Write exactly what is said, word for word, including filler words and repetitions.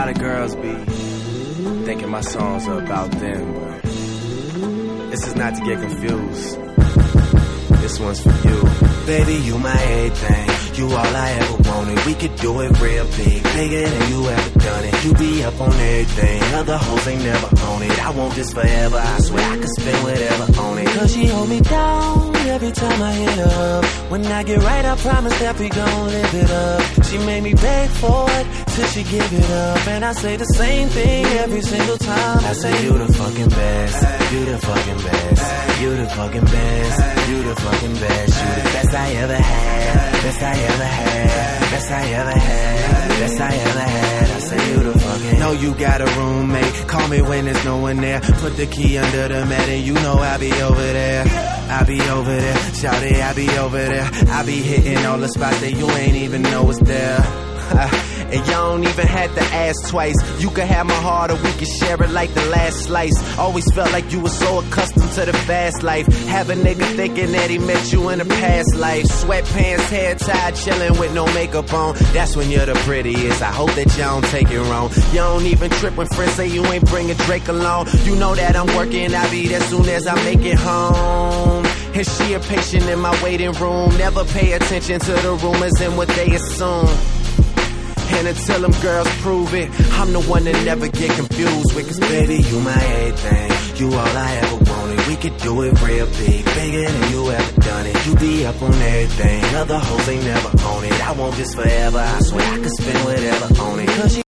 lot of girls be thinking my songs are about them, but this is not to get confused. This one's for you. Baby, you my everything. You all I ever wanted. We could do it real big, bigger than you ever done it. You be up on everything. Other hoes ain't never on it. I want this forever. I swear I could spend whatever on it. Cause she hold me down every time I hit her up. When I get right, I promise that we gon' live it up. She made me beg for it till she give it up. And I say the same thing every single time. I say you the fucking best. You the fucking best. You the fucking best. You the fucking best. You the best I ever had. Best I ever had. Best I ever had. Best I ever had. I say you the fucking. Know you got a roommate. Call me when there's no one there. Put the key under the mat and you know I'll be over there. I be over there. Shout it, I be over there. I be hitting all the spots that you ain't even know was there. And y'all don't even have to ask twice. You can have my heart or we can share it like the last slice. Always felt like you were so accustomed to the fast life. Have a nigga thinking that he met you in a past life. Sweatpants, hair tied, chilling with no makeup on. That's when you're the prettiest. I hope that y'all don't take it wrong. You don't even trip when friends say you ain't bringing Drake along. You know that I'm working, I'll be there soon as I make it home. And she a patient in my waiting room. Never pay attention to the rumors and what they assume. And until them girls prove it, I'm the one that never get confused with. Cause baby, you my everything. You all I ever wanted. We could do it real big, bigger than you ever done it. You be up on everything. Other hoes ain't never on it. I want this forever. I swear I could spend whatever on it. Cause